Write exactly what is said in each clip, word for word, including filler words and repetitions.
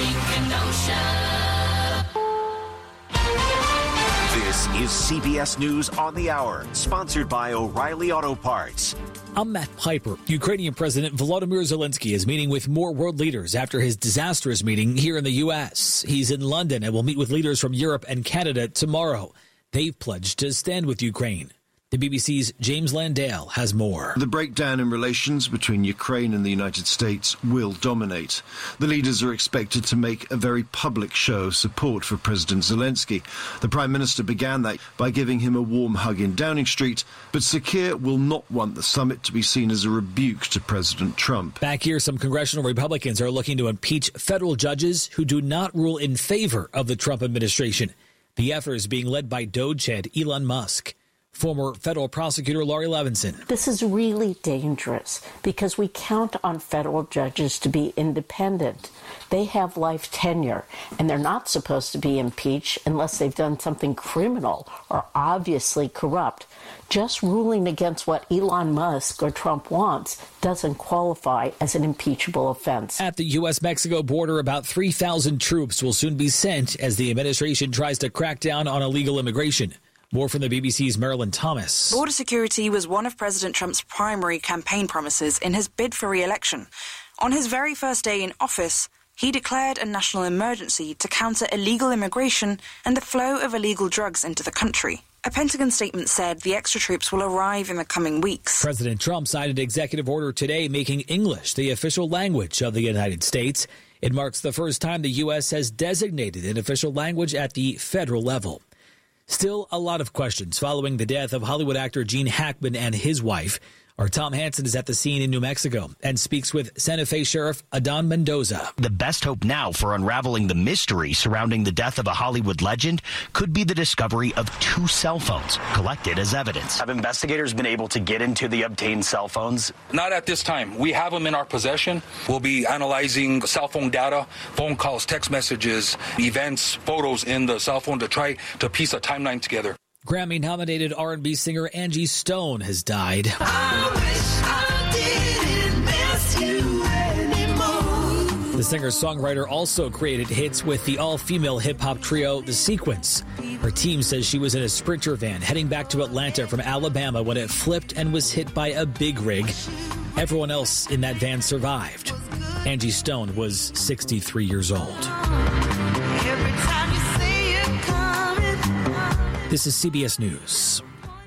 This is C B S News on the Hour, sponsored by O'Reilly Auto Parts. I'm Matt Piper. Ukrainian President Volodymyr Zelensky is meeting with more world leaders after his disastrous meeting here in the U S. He's in London and will meet with leaders from Europe and Canada tomorrow. They've pledged to stand with Ukraine. The B B C's James Landale has more. The breakdown in relations between Ukraine and the United States will dominate. The leaders are expected to make a very public show of support for President Zelensky. The Prime Minister began that by giving him a warm hug in Downing Street, but Sir Keir will not want the summit to be seen as a rebuke to President Trump. Back here, some congressional Republicans are looking to impeach federal judges who do not rule in favor of the Trump administration. The effort is being led by Doge head Elon Musk. Former federal prosecutor Laurie Levinson. This is really dangerous because we count on federal judges to be independent. They have life tenure, and they're not supposed to be impeached unless they've done something criminal or obviously corrupt. Just ruling against what Elon Musk or Trump wants doesn't qualify as an impeachable offense. At the U S Mexico border, about three thousand troops will soon be sent as the administration tries to crack down on illegal immigration. More from the B B C's Marilyn Thomas. Border security was one of President Trump's primary campaign promises in his bid for re-election. On his very first day in office, he declared a national emergency to counter illegal immigration and the flow of illegal drugs into the country. A Pentagon statement said the extra troops will arrive in the coming weeks. President Trump signed an executive order today making English the official language of the United States. It marks the first time the U S has designated an official language at the federal level. Still a lot of questions following the death of Hollywood actor Gene Hackman and his wife. Our Tom Hansen is at the scene in New Mexico and speaks with Santa Fe Sheriff Adon Mendoza. The best hope now for unraveling the mystery surrounding the death of a Hollywood legend could be the discovery of two cell phones collected as evidence. Have investigators been able to get into the obtained cell phones? Not at this time. We have them in our possession. We'll be analyzing cell phone data, phone calls, text messages, events, photos in the cell phone to try to piece a timeline together. Grammy-nominated R and B singer Angie Stone has died. I wish I didn't miss you anymore. The singer-songwriter also created hits with the all-female hip-hop trio The Sequence. Her team says she was in a Sprinter van heading back to Atlanta from Alabama when it flipped and was hit by a big rig. Everyone else in that van survived. Angie Stone was sixty-three years old. Every time you see it coming. This is C B S News.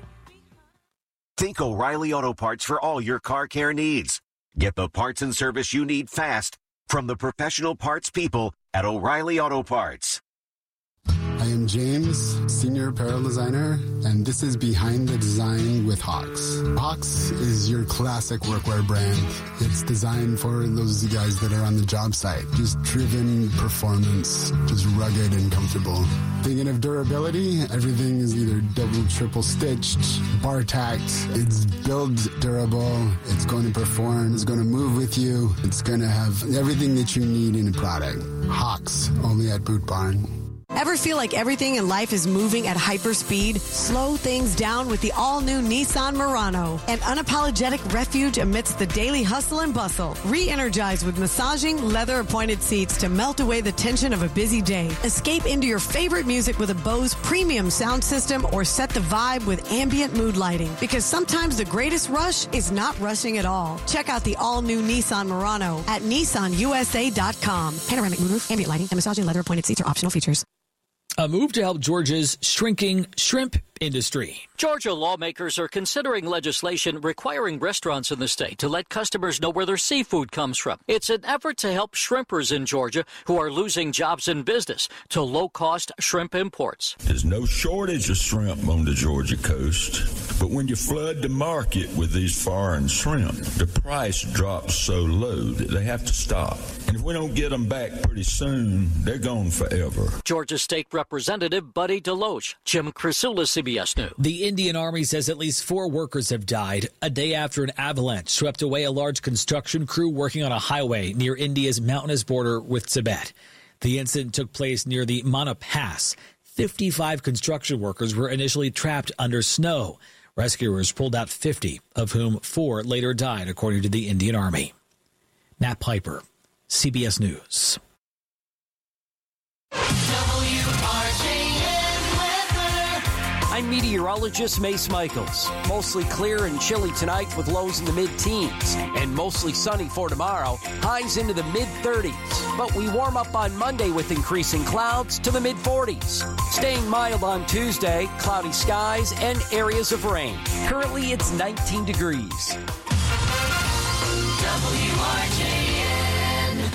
Think O'Reilly Auto Parts for all your car care needs. Get the parts and service you need fast from the professional parts people at O'Reilly Auto Parts. I am James, Senior Apparel Designer, and this is Behind the Design with Hawks. Hawks is your classic workwear brand. It's designed for those guys that are on the job site. Just driven performance, just rugged and comfortable. Thinking of durability, everything is either double, triple stitched, bar tacked. It's build durable. It's going to perform. It's going to move with you. It's going to have everything that you need in a product. Hawks, only at Boot Barn. Ever feel like everything in life is moving at hyper speed? Slow things down with the all-new Nissan Murano. An unapologetic refuge amidst the daily hustle and bustle. Re-energize with massaging, leather-appointed seats to melt away the tension of a busy day. Escape into your favorite music with a Bose premium sound system or set the vibe with ambient mood lighting. Because sometimes the greatest rush is not rushing at all. Check out the all-new Nissan Murano at Nissan U S A dot com. Panoramic moonroof, ambient lighting, and massaging leather-appointed seats are optional features. A move to help Georgia's shrinking shrimp industry. Georgia lawmakers are considering legislation requiring restaurants in the state to let customers know where their seafood comes from. It's an effort to help shrimpers in Georgia who are losing jobs and business to low-cost shrimp imports. There's no shortage of shrimp on the Georgia coast, but when you flood the market with these foreign shrimp, the price drops so low that they have to stop. And if we don't get them back pretty soon, they're gone forever. Georgia State Representative Buddy Deloach, Jim Krasula, C B S News. The Indian Army says at least four workers have died a day after an avalanche swept away a large construction crew working on a highway near India's mountainous border with Tibet. The incident took place near the Mana Pass. fifty-five construction workers were initially trapped under snow. Rescuers pulled out fifty, of whom four later died, according to the Indian Army. Matt Piper, C B S News. I'm meteorologist Mace Michaels. Mostly clear and chilly tonight with lows in the mid-teens, and mostly sunny for tomorrow, highs into the mid-thirties. But we warm up on Monday with increasing clouds to the mid-forties. Staying mild on Tuesday, cloudy skies and areas of rain. Currently, it's nineteen degrees. W R J N.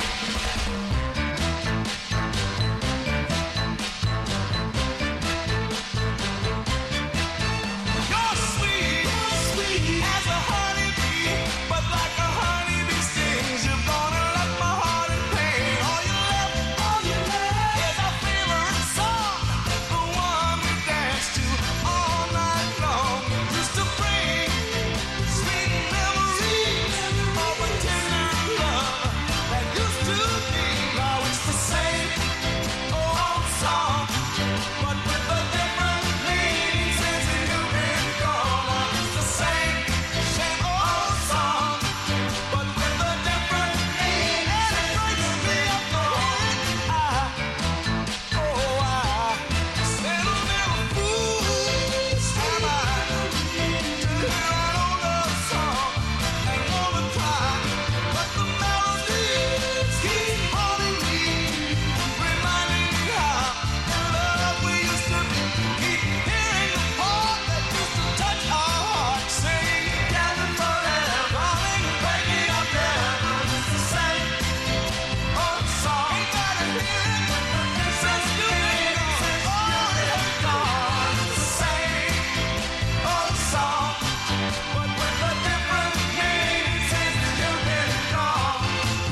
You're sweet, sweet as a honeybee, but like a honeybee stings, you're gonna let my heart in pain. All you left, all you left is our favorite song, the one we dance to all night long. Used to bring sweet memories of a tender love that used to be. Now it's the same old song, but with a different meaning since you've been gone. Now it's the same, same old song, but with a different meaning, and it breaks me up the heart. I, oh I, said a little fool, am I, to hear an old love song and wanna cry, but the melodies keep haunting me, reminding me how in love we used to be. Keep hearing the part that used to touch our hearts, saying together forever, darling, break me up there. It's the same old song. Ain't gotta hear it since you've been gone. It's the same old song, but with a different meaning since you've been gone.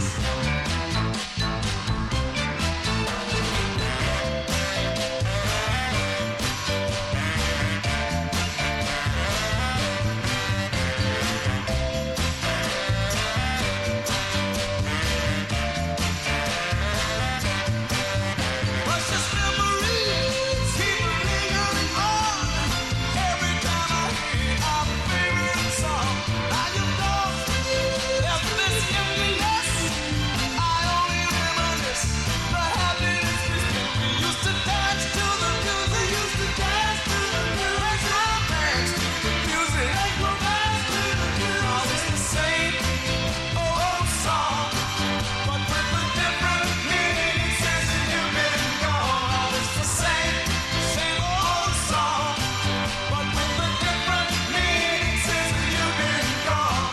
Precious memories keep lingering on. Every time I hear our favorite song, now you know there's this emptiness. I only reminisce the happiness we spent. We used to dance to the music, used to dance to the music, dance to the music, dance to the music. Now it's the same old song, but with a different meaning since you've been gone. Now it's the same, same old song, but with a different meaning since you've been gone.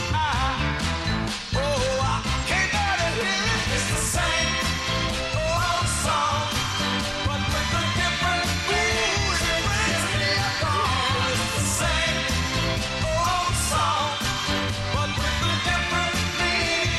I, oh, I can't bear to hear it. It's the same old song, but with a different meaning since you've gone. It's the same old song, but with a different meaning.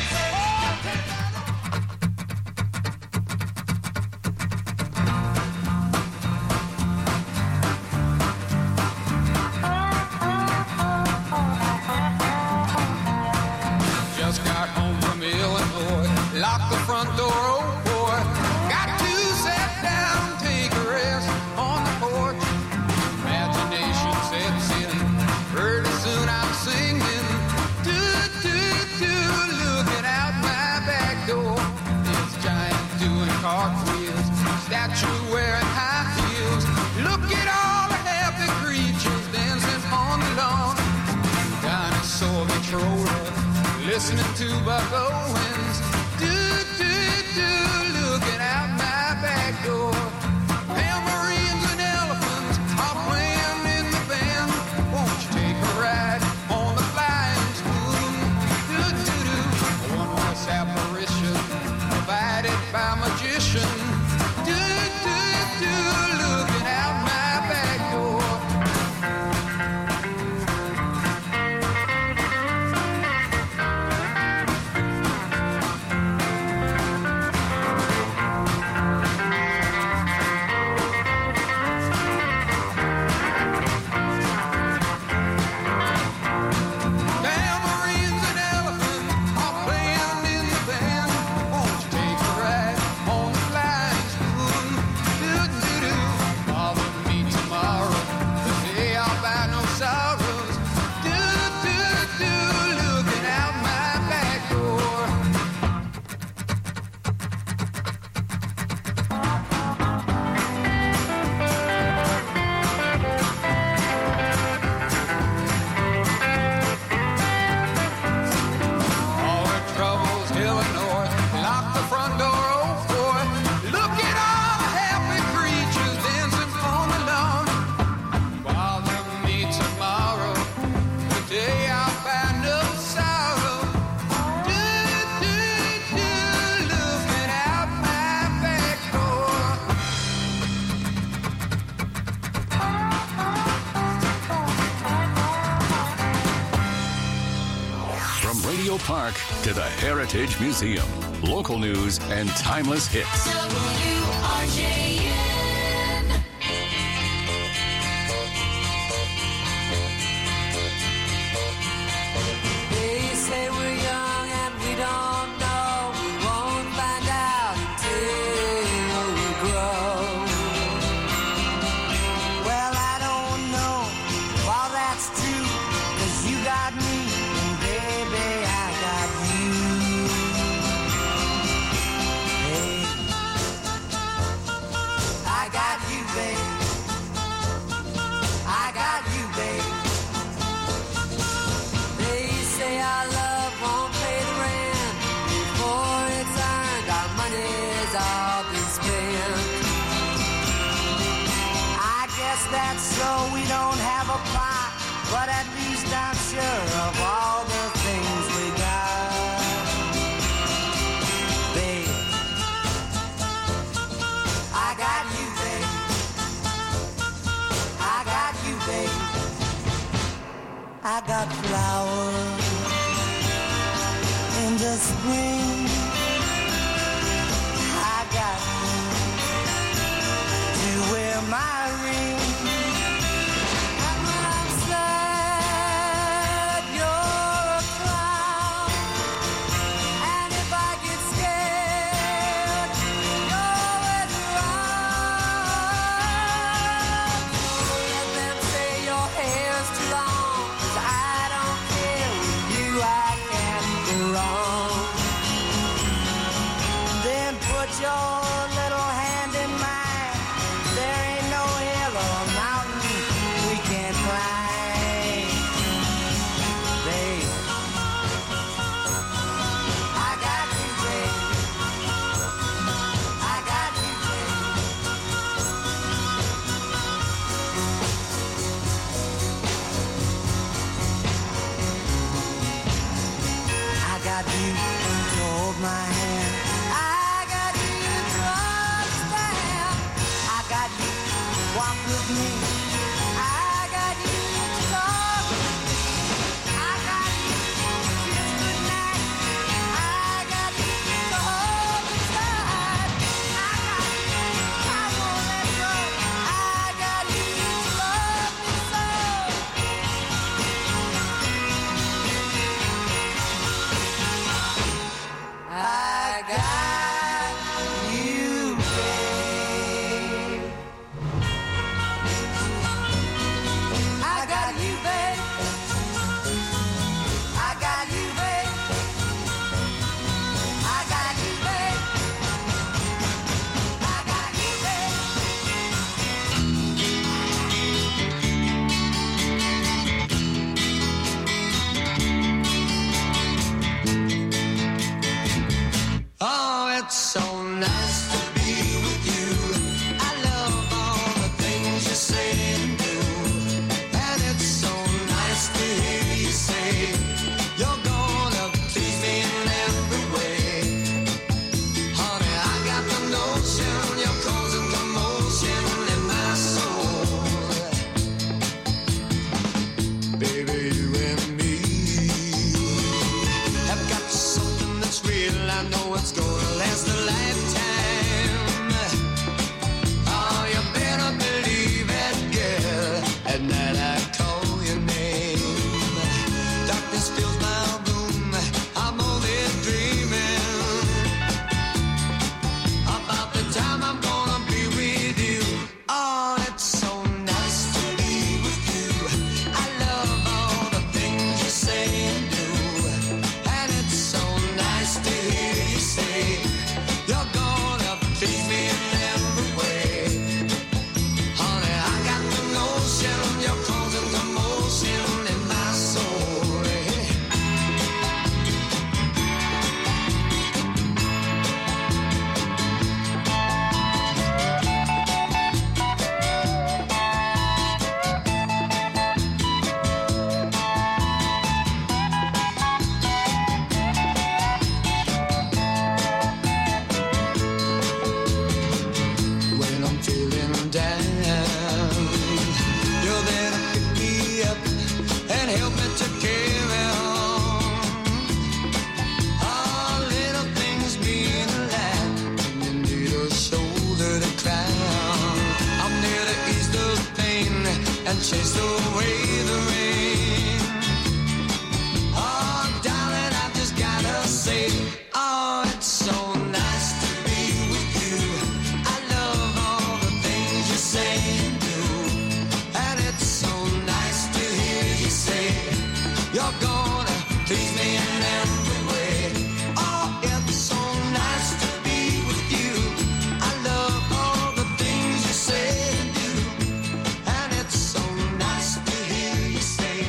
Just got home from Illinois, locked the front door, oh boy. Got to sit down, take a rest on the porch. Imagination sets in, pretty soon I'm singing. Do, do, do, looking out my back door. This giant doing cartwheels, statue wearing high heels. Look at all the happy creatures dancing on the lawn. Dinosaur controller, listening to Buck Owens. Do, do, do, looking out my back door. Tambourines and elephants are playing in the band. Won't you take a ride on the flying spoon? Do, do, do, a one-horse apparition provided by magician. Do, do, do, looking out my back door. Tambourines and elephants are playing in the band. Won't you take a ride on the flying Memorial Park to the Heritage Museum. Local news and timeless hits. W R J N. They say we're young and we don't know. We won't find out until we grow. Well, I don't know if all that's true, 'cause you got me, and baby, I got you. Hey, I got you, babe. I got you, babe. They say our love won't pay the rent before it's earned. Our money's all been spent. I guess that's so we don't have a plot, but at least I'm sure of all the things we got. Babe, I got you, babe. I got you, babe. I got flowers in the spring. I got you to wear my ring. And when I'm sad, you're a clown. And if I get scared, you're always around. Don't let them say your hair's too long, 'cause I don't care. With you I can't go wrong. Then put your little hand in mine. There ain't no hill or mountain we can't climb. Babe, I got you, babe. I got you, babe. I got you to hold my hand. I got you to understand. I got you to walk with me. I got you to talk with me. I got you to kiss goodnight. I got you to hold me tight. I got you to I won't let go. I got you to love me so. I got you, babe. I got you, babe. I got you, babe. I got you, babe. I got you, babe. Oh, it's so nice to be with you. I love all the things you say and do. And it's so nice to hear you say you're gonna please me in every way. Honey, I got the notion you're causing commotion in my soul. Baby, you and me have got something that's real. I know it's gonna last a lifetime. Oh, you better believe it, girl. At night I call your name. Darkness fills my room. I'm only dreaming about the time I'm and chase away the rain. Oh, darling, I've just gotta say, oh, it's so nice to be with you. I love all the things you say and do, and it's so nice to hear you say you're gonna please me in every way. Oh, it's so nice to be with you. I love all the things you say and do, and it's so nice to hear you say.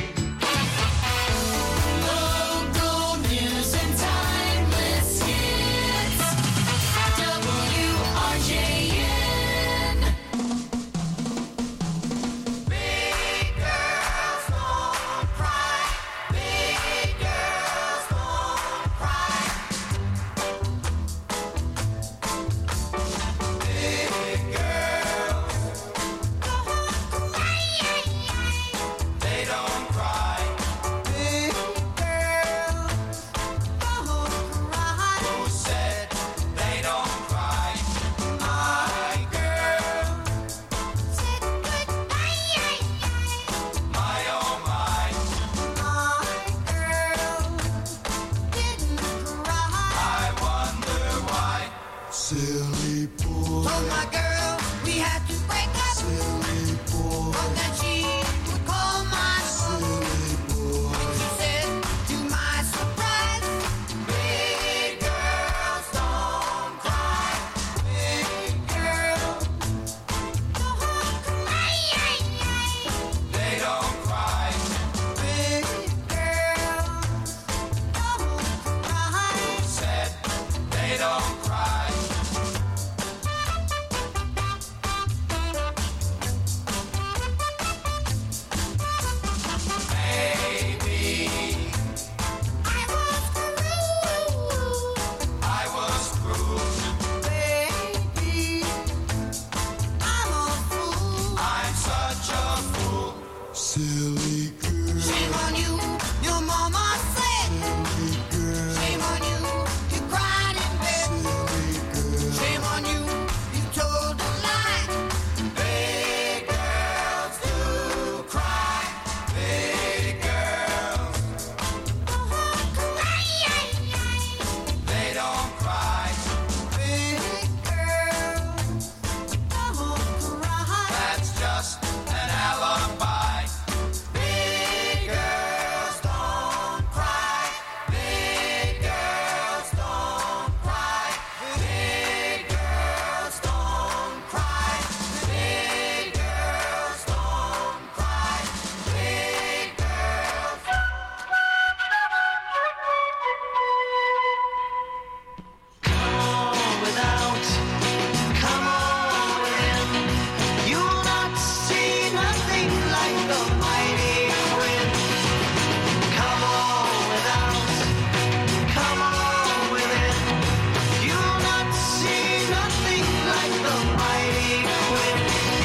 Local news and timeless hits. W R J N. Big girls won't cry. Big girls won't cry. Big girls, they don't cry. Big girls don't cry. Who said they don't cry? My girl said goodbye. My oh my. My girl didn't cry. I wonder why. Silly boy. Told my girl we had to break up. Silly boy. But that she would call my phone. Silly boy. She said, to my surprise, big girls don't cry. Big girls don't cry. They don't cry. Big girls don't cry. Said they don't cry. Maybe I was through. I was cruel. Baby, I'm a fool. I'm such a fool. Silly girl. Shame on you, your mama said. Silly girl. Shame on you, you cried in bed. Silly girl. Shame on you, you told a lie. Big girls do cry. Big girls, they don't cry. Big girls don't cry. That's just an alibi. Big girls don't cry. Big girls don't cry. Big girls don't cry. Big girls don't cry. Big girls. Come without, come on within. You'll not see nothing like the mighty Quinn. Come on without, come on within. You'll not see nothing like the mighty Quinn.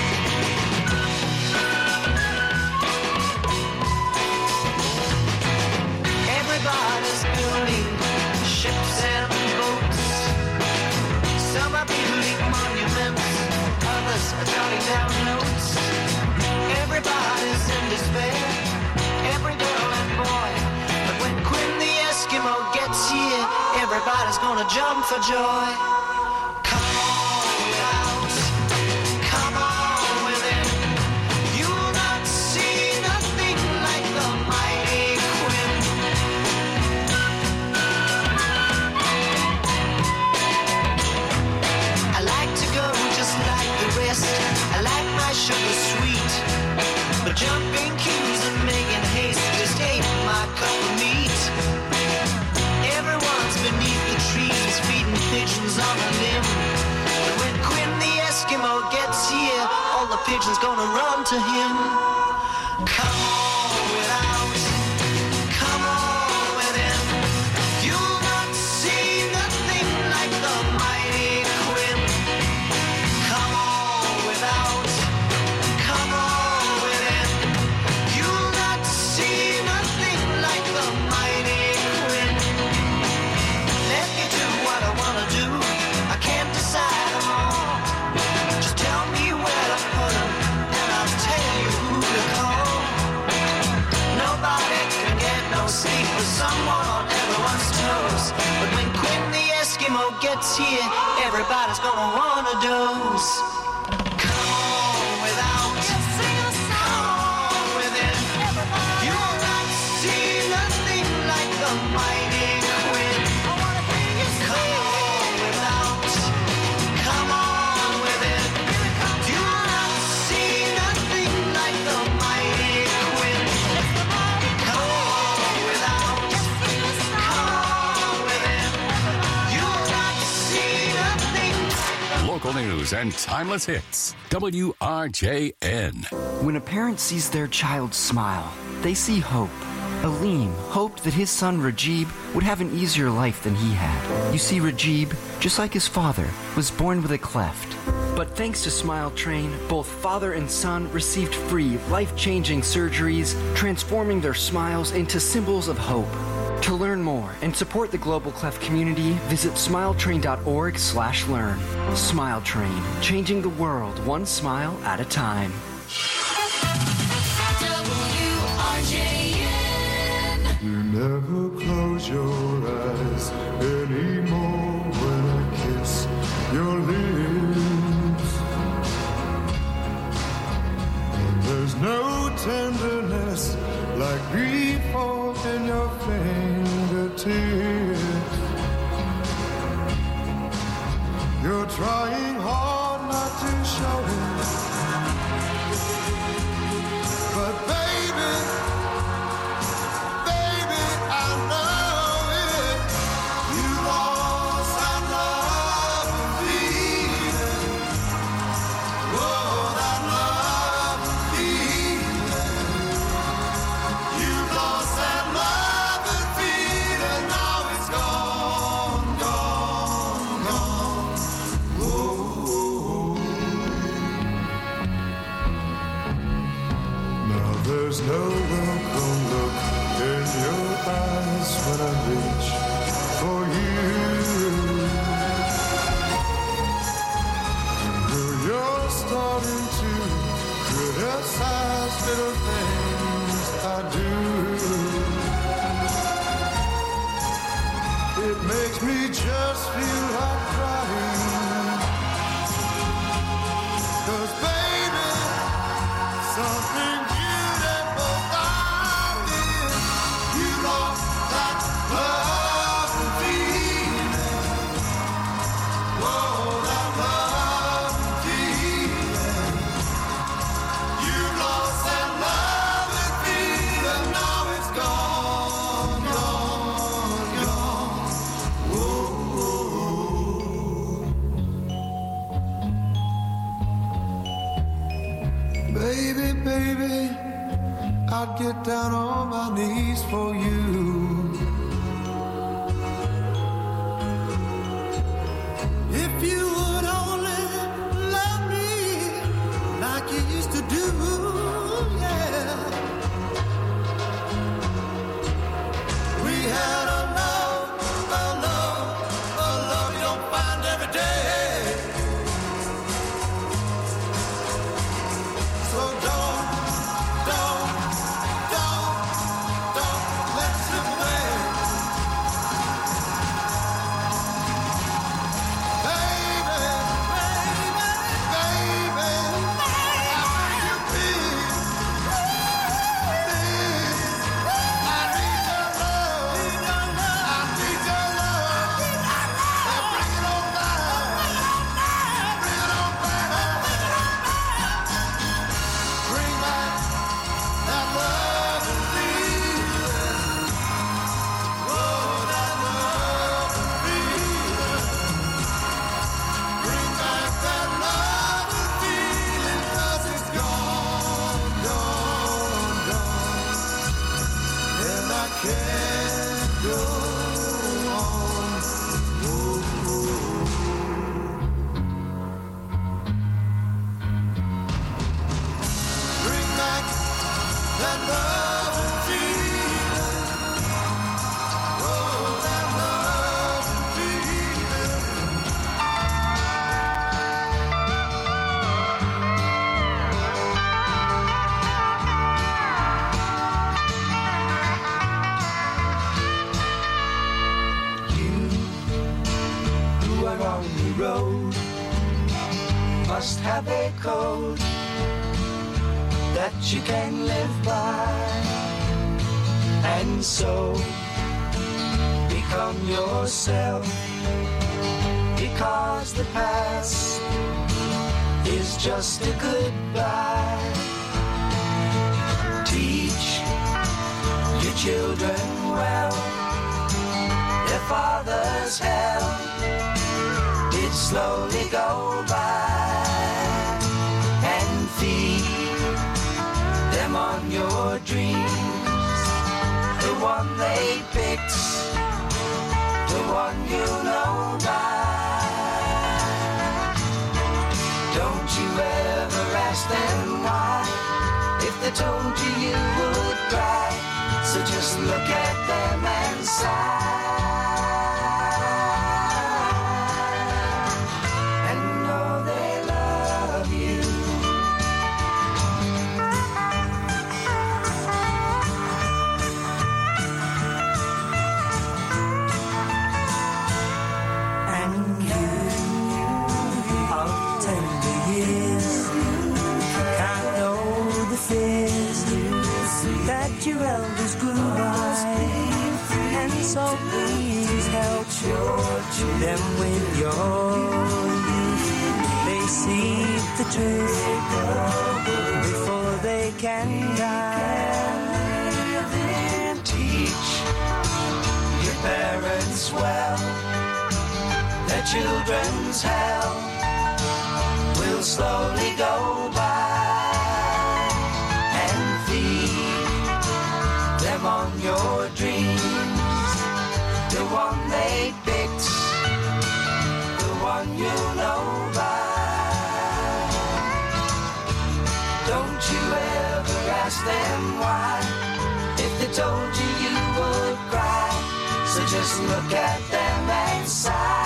Everybody's building ships and boats. Some are building monuments, others are jotting down notes. Everybody's in despair, every girl and boy. But when Quinn the Eskimo gets here, everybody's gonna jump for joy. Come on without, come on within. You'll not see nothing like the mighty Quinn. I like to go just like the rest. I like my sugar sweet. But jumping queues and making haste just ain't my cup of meat. Everyone's beneath the trees feeding pigeons on a limb. But when Quinn the Eskimo gets here, all the pigeons gonna run to him. Come on without, come on within. You'll not see nothing like the mighty Quinn. Come on without, come on within. You'll not see nothing like the mighty Quinn. Let me do what I wanna do. I can't decide them all. Just tell me where to put 'em, and I'll tell you who to call. it's here, everybody's gonna run a dose. Come on without, come on with it. You'll not see nothing like the mighty wind. Come on without, come on with it. You'll not see nothing like the mighty wind. Come on without, come on with it. You'll not see nothing. Local news and timeless hits. W R J N. When a parent sees their child smile, they see hope. Aleem hoped that his son Rajib would have an easier life than he had. You see, Rajib, just like his father, was born with a cleft. But thanks to Smile Train, both father and son received free, life-changing surgeries, transforming their smiles into symbols of hope. To learn more and support the Global Cleft community, visit smiletrain.org slash learn. Smile Train, changing the world one smile at a time. W R J N. You never close your eyes anymore when I kiss your lips. And there's no tenderness like before in your fingertips. You're trying hard not to show it, but baby, baby, I know it. You lost that love and feeling. Oh, that love and feeling. You lost that love and feeling. Now it's gone, gone, gone. Oh. Now there's no welcome look in your eyes when I reach for you. Girl, you're starting to criticize little things I do. It makes me just feel like crying. 'Cause baby, something beautiful I did. You lost that love and feeling. Whoa, that love and feeling. You lost that love and feeling. Now it's gone, gone, gone. Whoa. Baby, baby, I'd get down on my knees for you. If you would only love me like you used to do, yeah. We had a love, a love, a love you don't find every day. So don't, don't, don't, don't let it slip away. Baby, must have a code that you can live by, and so become yourself, because the past is just a goodbye. Teach your children well, their father's hell did slowly go by, and feed them on your dreams, the one they picked, the one you know by. Don't you ever ask them why, if they told you you would cry, so just look at them and sigh. That your elders grew by, and so please help them with your youth. They see the truth before they can die. Teach your parents well, their children's hell will slowly go by. On your dreams, the one they picked, the one you know by. Don't you ever ask them why, if they told you you would cry, so just look at them and sigh.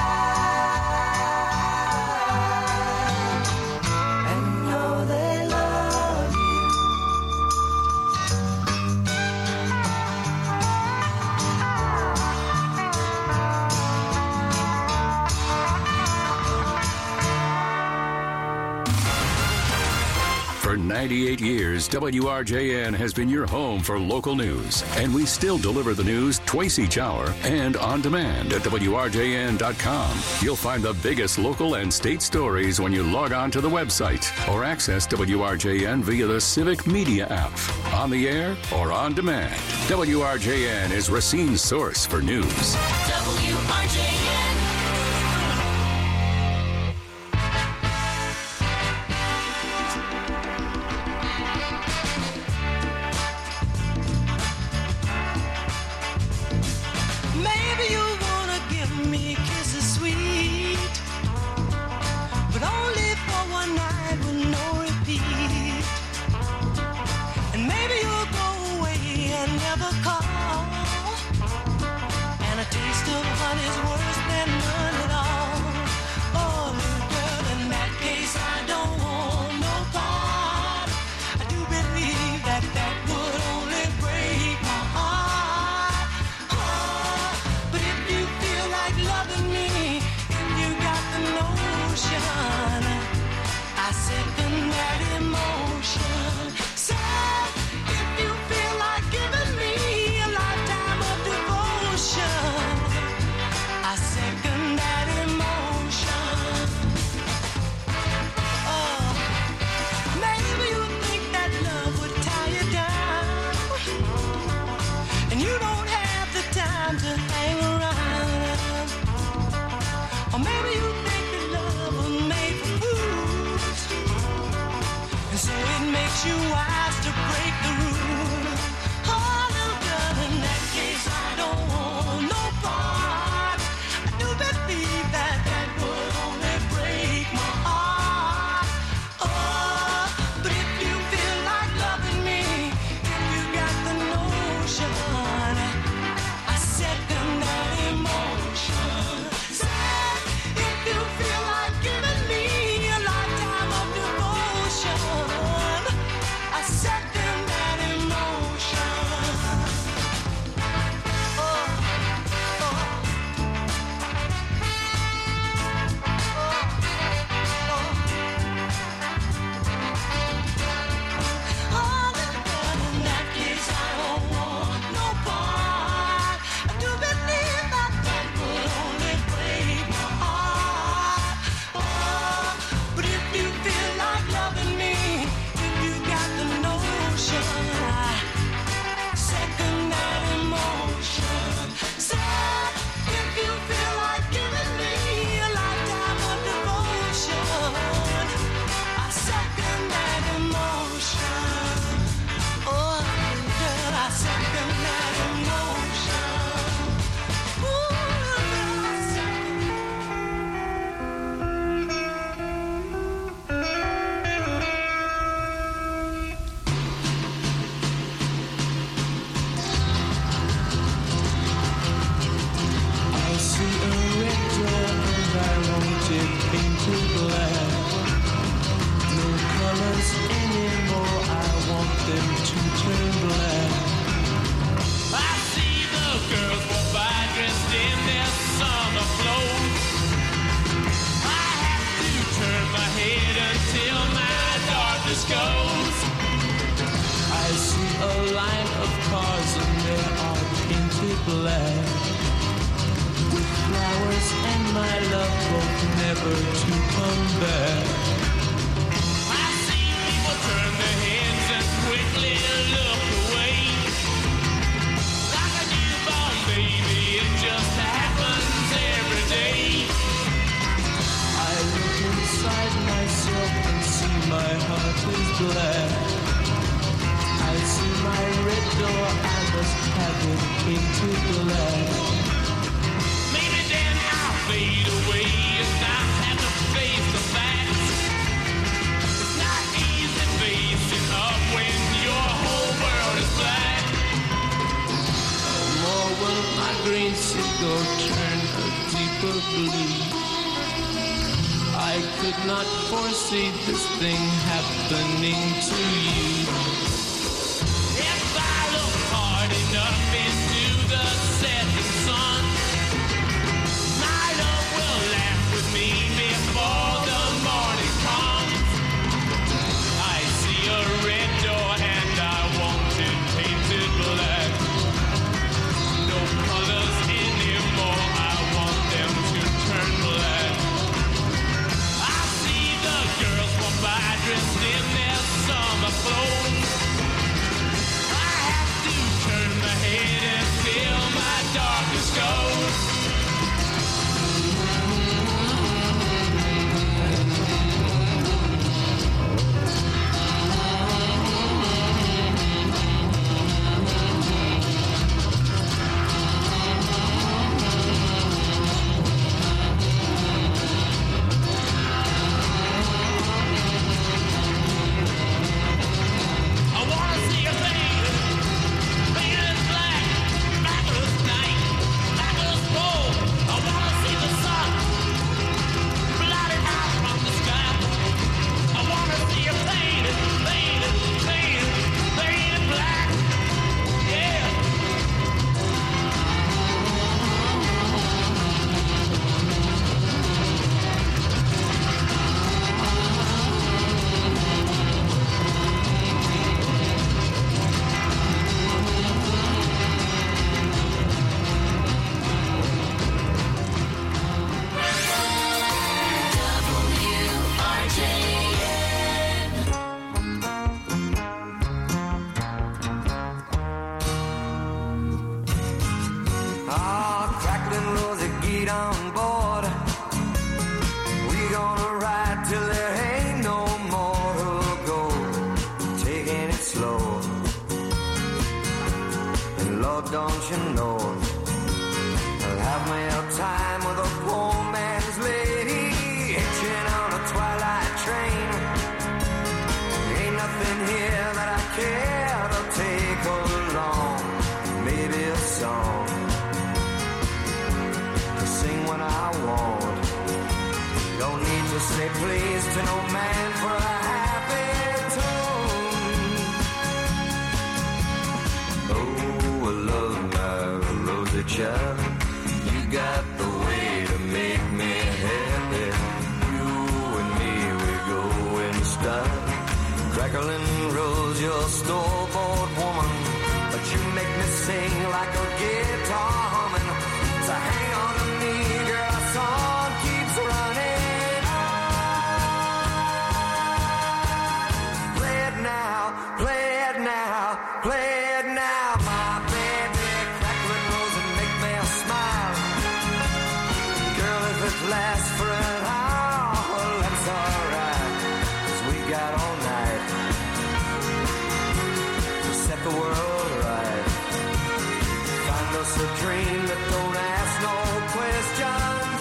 For ninety-eight years, W R J N has been your home for local news, and we still deliver the news twice each hour and on demand at W R J N dot com. You'll find the biggest local and state stories when you log on to the website or access W R J N via the Civic Media app, on the air or on demand. W R J N is Racine's source for news. W R J N. Never call, and a taste of honey's worse black, with flowers and my love both never to come back. I see people turn their heads and quickly look away, like a newborn baby, it just happens every day. I look inside myself and see my heart is black. I see my red door, I must have it into black. Maybe then I'll fade away and not have to face the facts. It's not easy facing up when your whole world is black. No more will my green seagull turn a deeper blue. I could not foresee this thing happening to you. If I look hard enough into the setting sun, my love will laugh with me before the morning comes. I see a red door and I want it painted black. No colors anymore, I want them to turn black. I see the girls walk by dressed in their summer clothes. I have to turn my head and fill my darkest goes. I wanna see a fade, faded black, black as night, black as gold. I wanna see the sun blotted out from the sky. I wanna see a faded, faded, faded, faded black. Yeah. Ah, crackling Rosie, get on board. We gonna ride till there ain't no more who'll go, taking it slow. And Lord, don't you know, I'll have me a time with a poor man's lady, hitching on a twilight train. Ain't nothing here that I care to take along. Maybe a song to sing when I want. Don't need to say please to no man for a happy tune. Oh, I love my Rosie child. You got the way to make me happy. You and me, we go in style. Crackling rose, your store-bought woman, but you make me sing like a guitar humming. So hang on to me, girl, our song keeps running on. Play it now, play it now, play it now, my baby. Crackling rose and make me smile. Girl, if it lasts for an hour, well, that's alright, 'cause we got all night to set the world right. Find us a dream that don't ask no questions,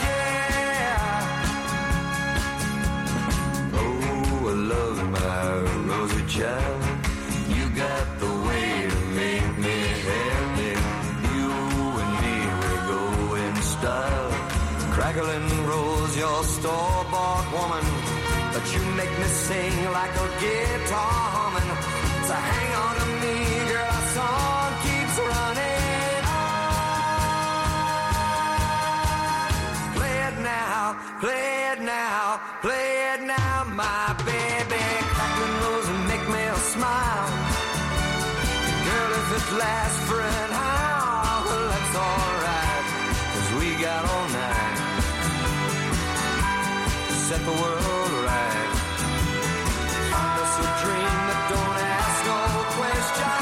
yeah. Oh, I love my Rosie child. You got the way to make me happy. You and me, we go in style. Crackling rose, your store-bought woman, but you make me sing like a guitar humming. So hang on to me, girl, our song keeps running on. Play it now, play it now, play it now, my baby. Crackling rose and make me smile. Girl, if it lasts for an hour, well, that's it's alright, 'cause we got all night to set the world right. Find us a dream that don't ask no question.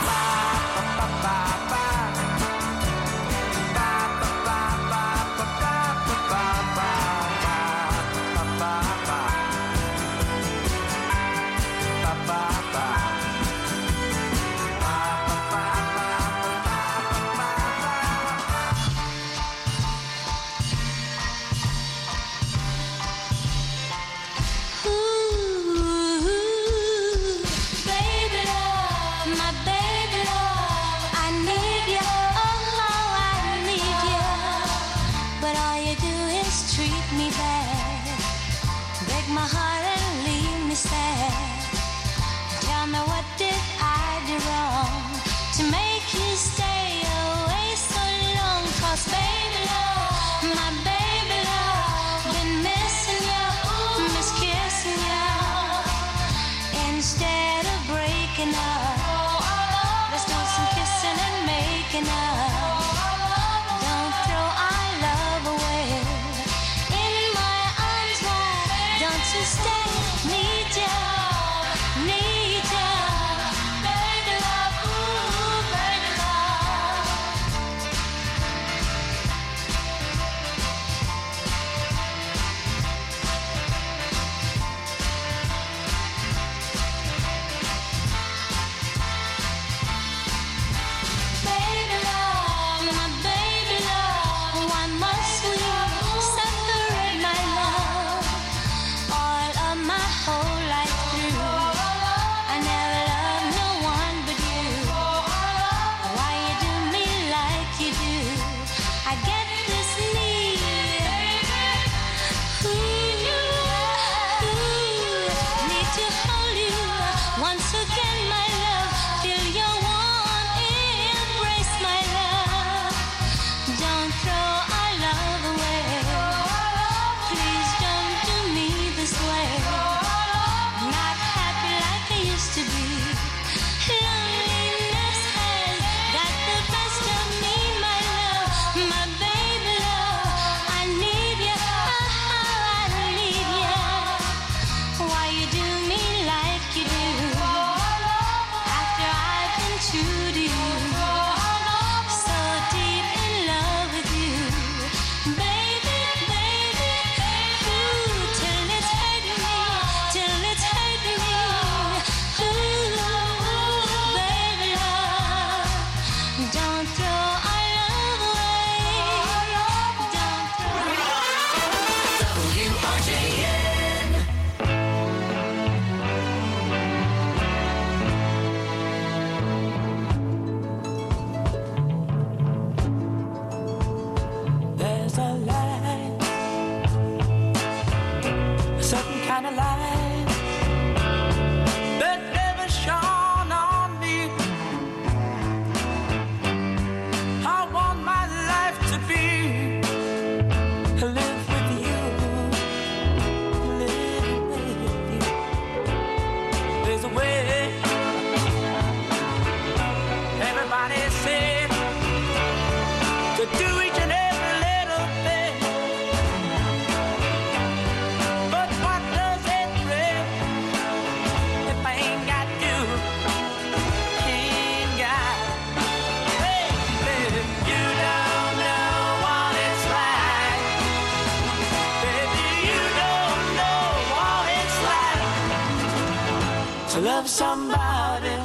To love somebody,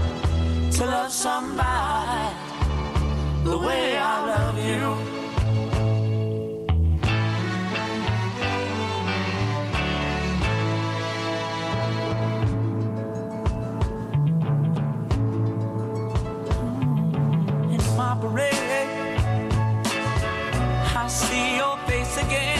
to love somebody the way I love you. In my parade, I see your face again.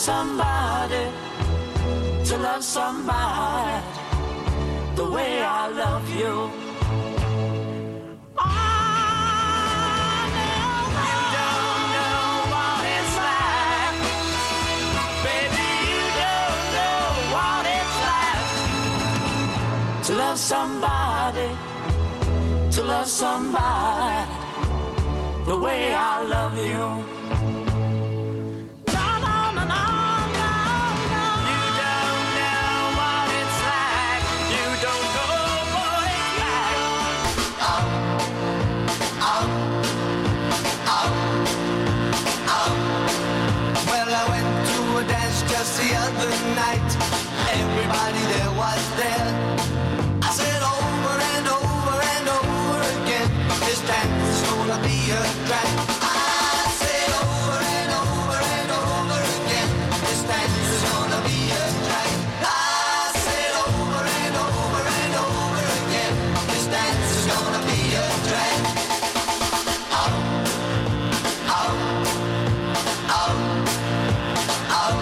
somebody, to love somebody the way I love you. Oh, no, you don't know what it's like. Baby, you don't know what it's like to love somebody, to love somebody the way I love you. Just the other night, everybody there was there. I said over and over and over again, this dance is gonna be a drag. I said over and over and over again, this dance is gonna be a drag. I said over and over and over again, this dance is gonna be a drag. Oh, oh, oh, oh.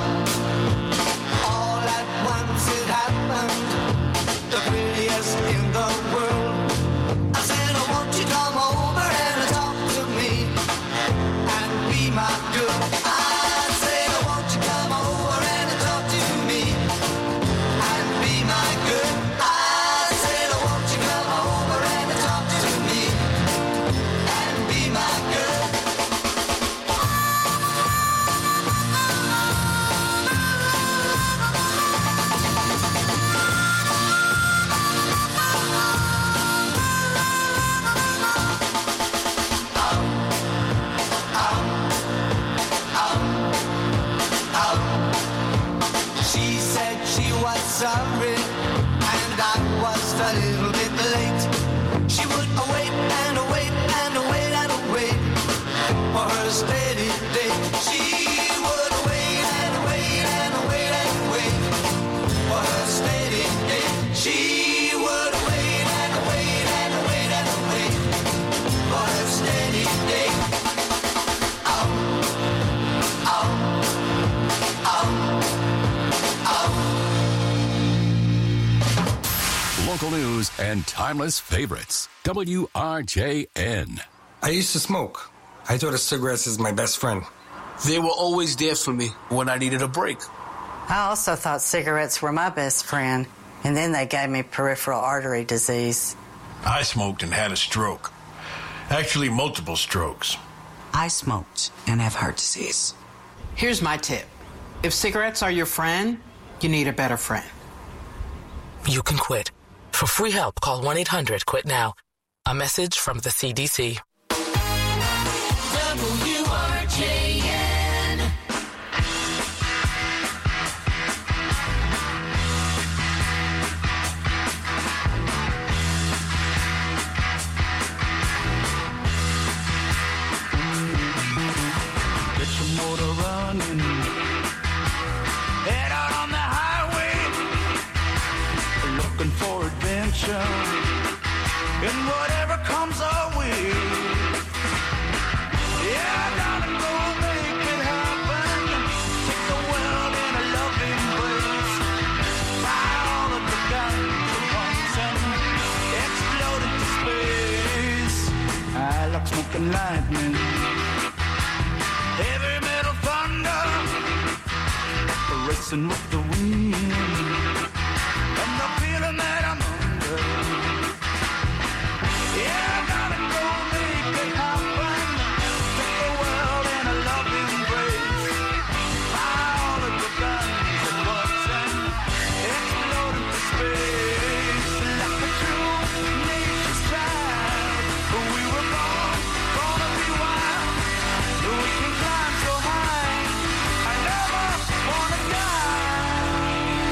The prettiest in the world. I said, oh, won't you come over and talk to me and be my girl? I said, oh, won't you come over and talk to me and be my girl? I said, oh, won't you come over and talk to me and be my girl? Sorry, and I was a little bit late. She would wait and wait and wait and wait for her steady date. She would wait and wait and wait and wait for her steady date. She would wait and wait and wait and wait for her steady date. Oh, oh, oh, oh. Local news and timeless favorites. W R J N. I used to smoke. I thought of cigarettes as my best friend. They were always there for me when I needed a break. I also thought cigarettes were my best friend, and then they gave me peripheral artery disease. I smoked and had a stroke. Actually, multiple strokes. I smoked and have heart disease. Here's my tip. If cigarettes are your friend, you need a better friend. You can quit. For free help, call one eight hundred quit now. A message from the C D C. W R J N. Get your motor running. Head out on the highway. Looking for adventure. And whatever comes our way. Yeah, darling, go make it happen. Take the world in a loving embrace. Buy all of the guns at once and explode into space. I like smoking lightning. Heavy metal thunder. Racing with the wind. And the feeling that I'm under. Yeah, darling, go make it happen. Take the world in a loving embrace. Buy all of the guns at once and explode into space. Like a true nature's child. We were born, born to be wild. We can climb so high. I never wanna die.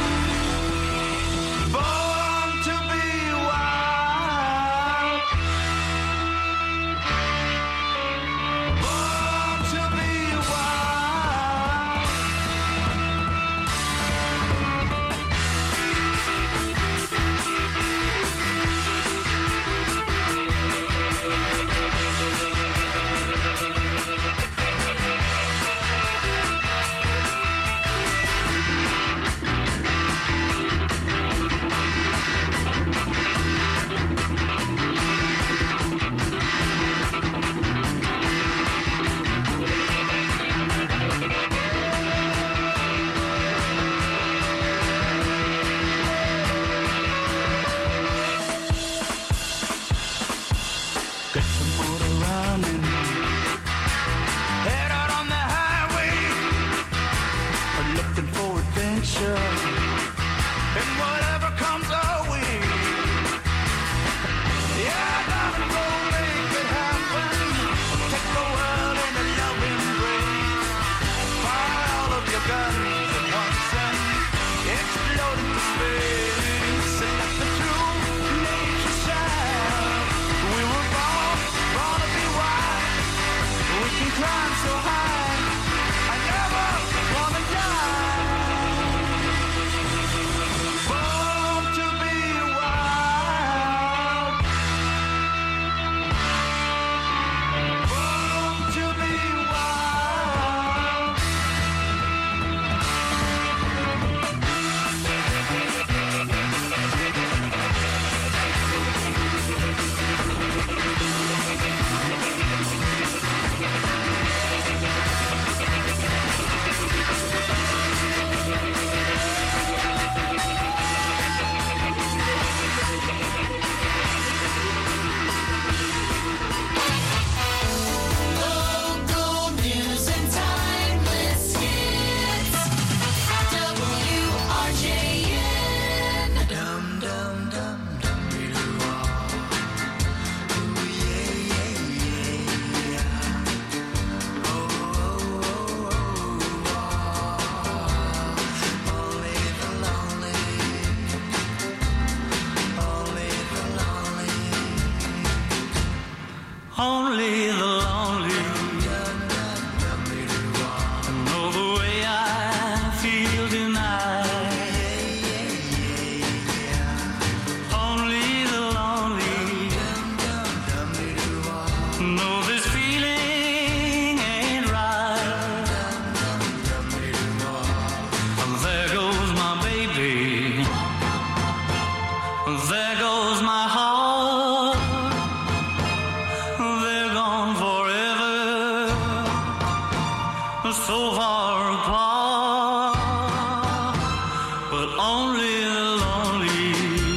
but only the lonely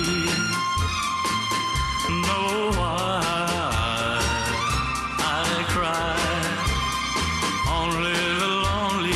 know why I cry. Only the lonely.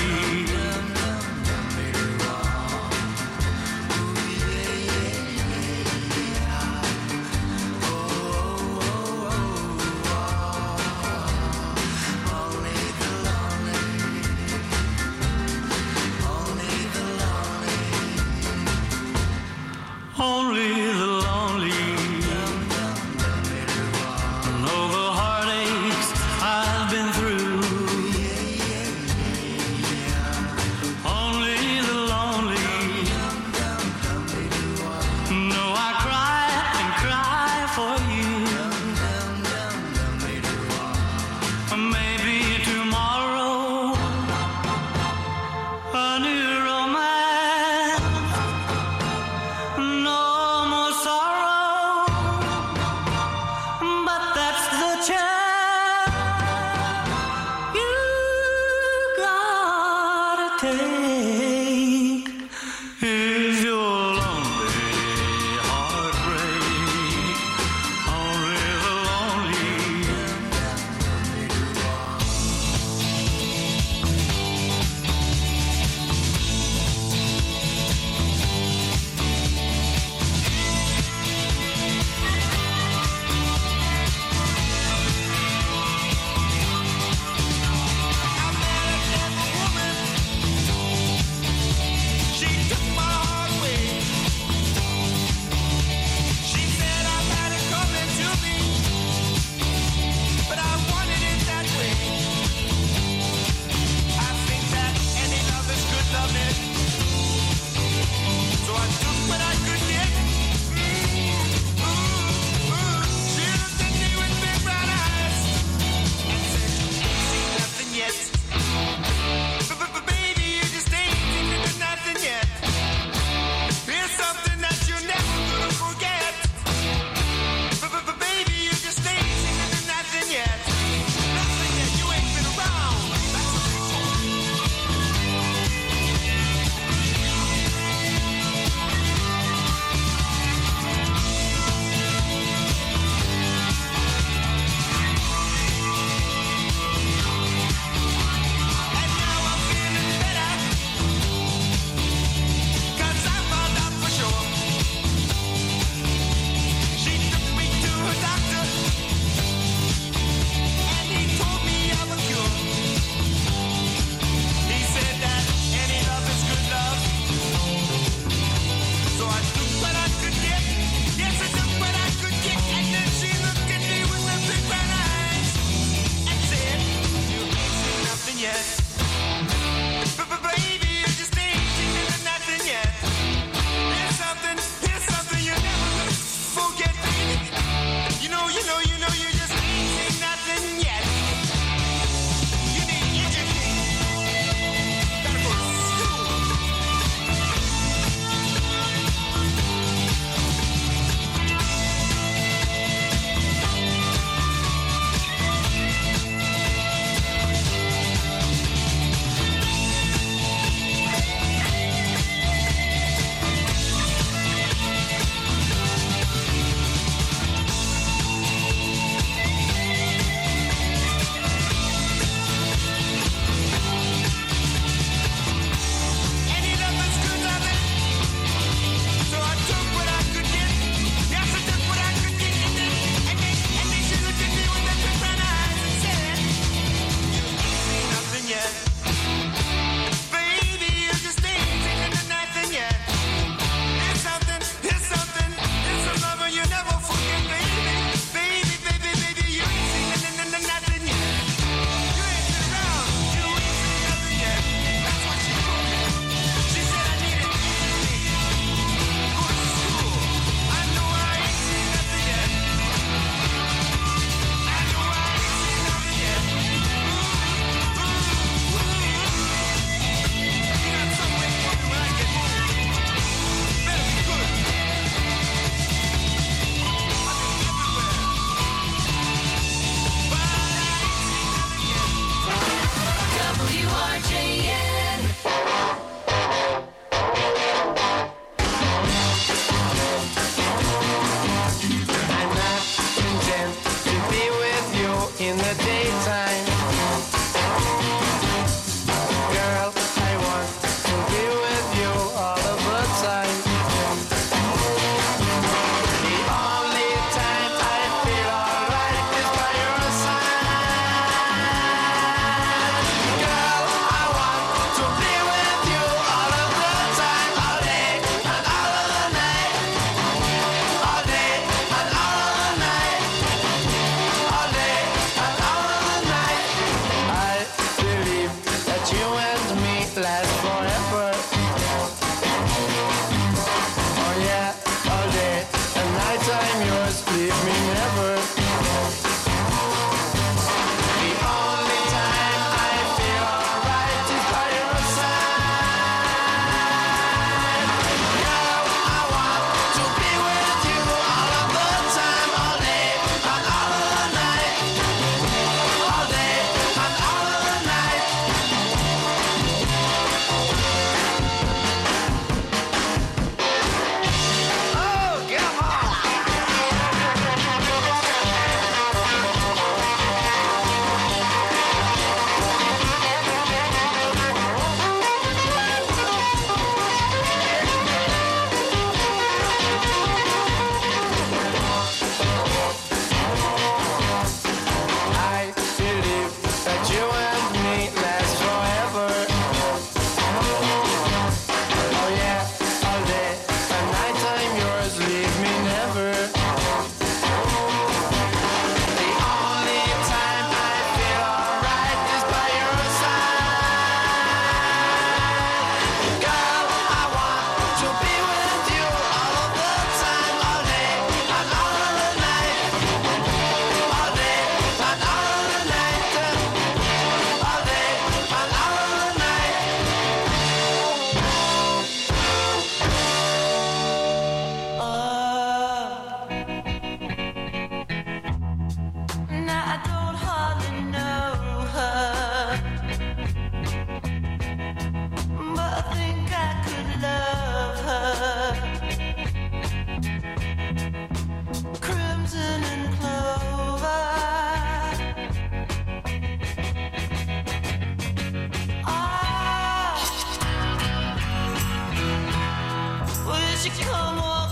you come on?